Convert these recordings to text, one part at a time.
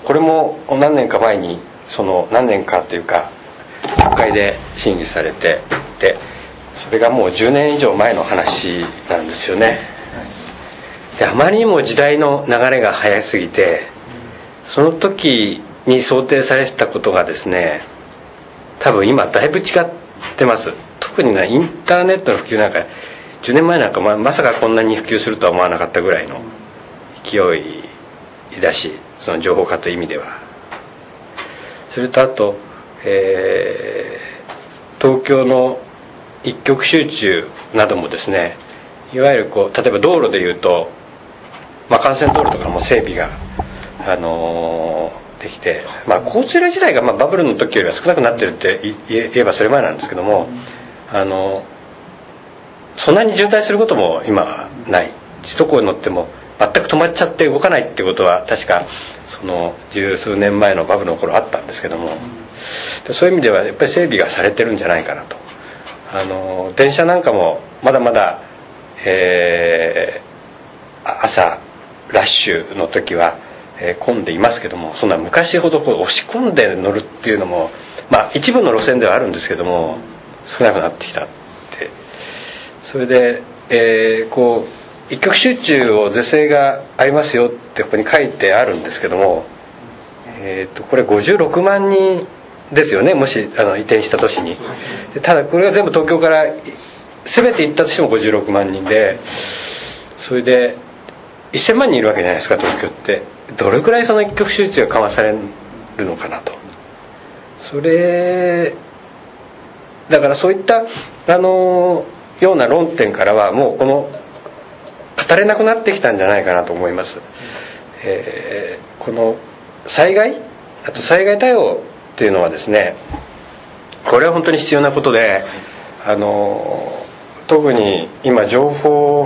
これも何年か前に何年かというか国会で審議されて、でそれがもう10年以上前の話なんですよね。であまりにも時代の流れが早すぎて、その時に想定されてたことがですね、多分今だいぶ違ってます。特にインターネットの普及なんか10年前なんかまさかこんなに普及するとは思わなかったぐらいの勢いだし、その情報化という意味では。それとあと、東京の一極集中などもですね、いわゆる例えば道路でいうと、幹線道路とかも整備が、できて、交通量自体がバブルの時よりは少なくなってるって言えばそれ前なんですけども、そんなに渋滞することも今はない。首都高に乗っても全く止まっちゃって動かないってことは確か十数年前のバブルの頃あったんですけども、そういう意味ではやっぱり整備がされてるんじゃないかなと。電車なんかもまだまだ、朝ラッシュの時は、混んでいますけども、そんな昔ほど押し込んで乗るっていうのも一部の路線ではあるんですけども少なくなってきたって。それで、一極集中を是正がありますよってここに書いてあるんですけども、これ56万人ですよね、もし移転した都市に。ただこれが全部東京から全て行ったとしても56万人で、それで1000万人いるわけじゃないですか東京って。どれくらいその一極集中が緩和されるのかなと。それだからそういったような論点からはもう語れなくなってきたんじゃないかなと思います。この災害、あと災害対応っていうのはですね、これは本当に必要なことで、特に今情報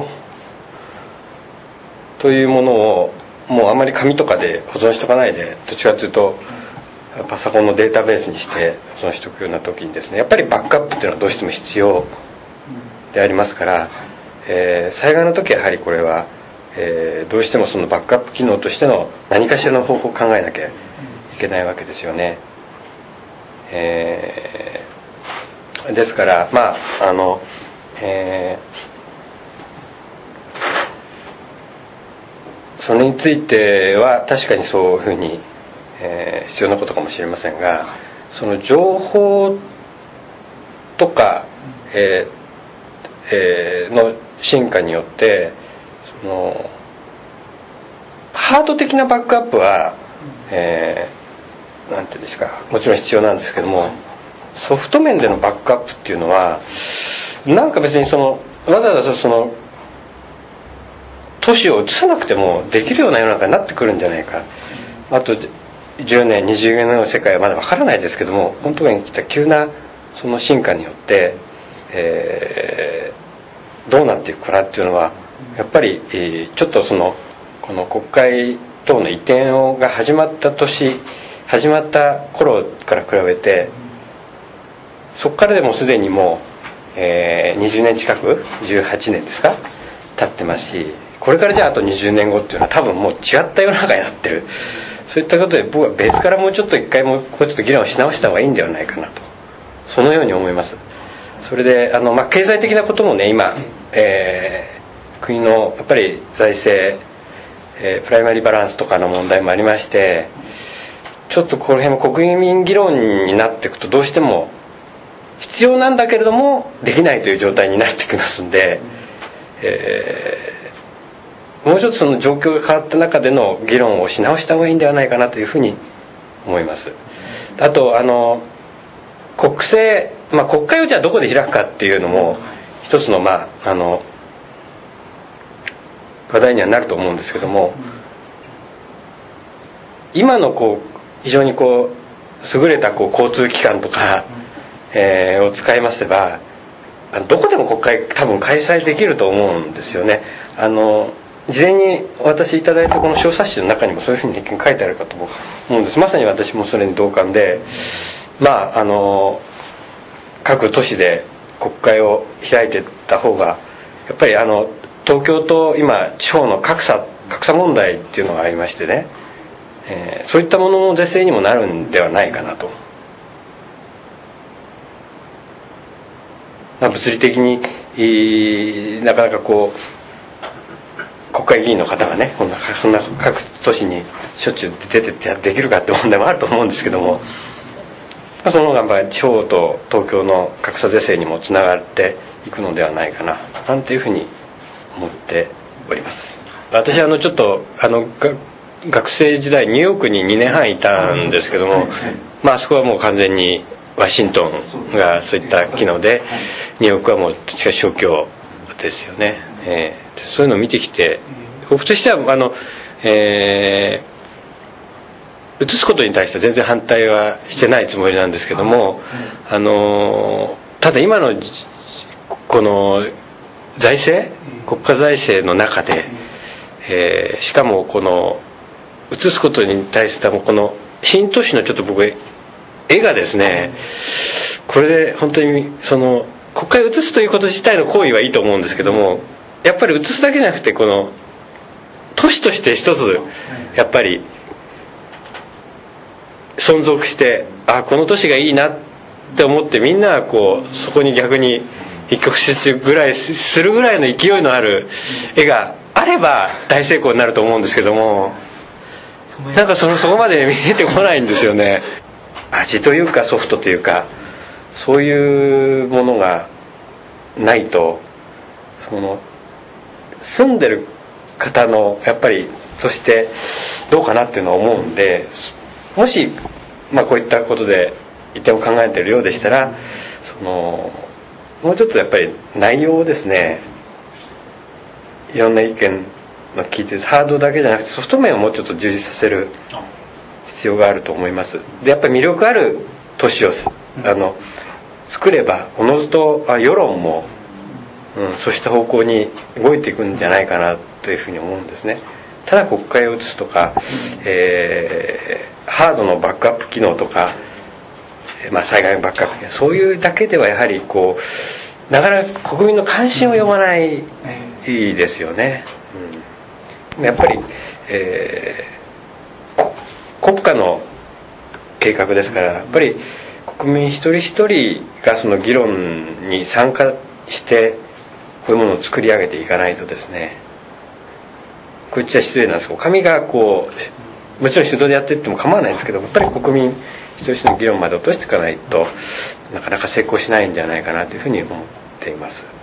というものをもうあまり紙とかで保存しとかないで、どっちかというとパソコンのデータベースにして保存しておくような時にですね、やっぱりバックアップっていうのはどうしても必要でありますから、災害の時はやはりこれは、どうしてもそのバックアップ機能としての何かしらの方法を考えなきゃいけないわけですよね。ですからそれについては確かにそういうふうに、必要なことかもしれませんが、その情報とか、の進化によってハード的なバックアップは、なんていうんですか、もちろん必要なんですけども、ソフト面でのバックアップっていうのはなんか別にわざわざ都市を移さなくてもできるような世の中になってくるんじゃないか。あと10年20年の世界はまだわからないですけども、このところに来た急なその進化によって、どうなっていくかなっていうのはやっぱり、ちょっとこの国会等の移転が始まった頃から比べて、そこからでもすでにもう、20年近く18年ですか経ってますし、これからじゃああと20年後っていうのは多分もう違った世の中になってる。そういったことで僕は別からもうちょっと一回もうちょっと議論し直した方がいいんではないかなと、そのように思います。それで経済的なこともね、今、国のやっぱり財政、プライマリーバランスとかの問題もありまして、ちょっとこの辺も国民議論になっていくとどうしても必要なんだけれどもできないという状態になってきますんで、もうちょっとその状況が変わった中での議論をし直した方がいいんではないかなというふうに思います。あと国政、国会をじゃあどこで開くかっていうのも一つの話題にはなると思うんですけども、今の非常に優れた交通機関とか、を使いませばどこでも国会多分開催できると思うんですよね。事前にお渡しいただいたこの小冊子の中にもそういうふうに書いてあるかと思うんです。まさに私もそれに同感で、各都市で国会を開いていった方がやっぱり東京と今地方の格差問題っていうのがありましてね、 そういったものの是正にもなるんではないかなと。物理的になかなかこう国会議員の方がねそんな各都市にしょっちゅう出てってできるかって問題もあると思うんですけども、その方がやっぱり地方と東京の格差是正にもつながっていくのではないかななんていうふうに思っております。私ちょっと学生時代ニューヨークに2年半いたんですけども、あそこはもう完全にワシントンがそういった機能で、ニューヨークはもうしかし小京ですよね。そういうのを見てきて、僕としては移すことに対しては全然反対はしてないつもりなんですけども、ただ今のこの財政、国家財政の中で、しかもこの移すことに対してはこの新都市のちょっと僕絵がですね、これで本当に国会を移すということ自体の行為はいいと思うんですけども、やっぱり移すだけじゃなくてこの都市として一つやっぱり存続して、この都市がいいなって思ってみんながそこに逆に一極集中ぐらいするぐらいの勢いのある絵があれば大成功になると思うんですけども、なんかそこまで見えてこないんですよね。味というかソフトというかそういうものがないと、住んでる方のやっぱりとしてどうかなっていうのは思うんで、もしこういったことで一点を考えているようでしたら、もうちょっとやっぱり内容をですね、いろんな意見の聞いてハードだけじゃなくてソフト面をもうちょっと充実させる必要があると思います。でやっぱり魅力ある都市を作ればおのずと世論も、そうした方向に動いていくんじゃないかなというふうに思うんですね。ただ国会を移すとか、ハードのバックアップ機能とか、災害のバックアップ機能、そういうだけではやはりなかなか国民の関心を呼ばないですよね。やっぱり、国家の計画ですから、やっぱり国民一人一人がその議論に参加してこういうものを作り上げていかないとですね、こっちは失礼なんですけど、紙がもちろん手動でやっていっても構わないんですけど、やっぱり国民一人一人の議論まで落としていかないとなかなか成功しないんじゃないかなというふうに思っています。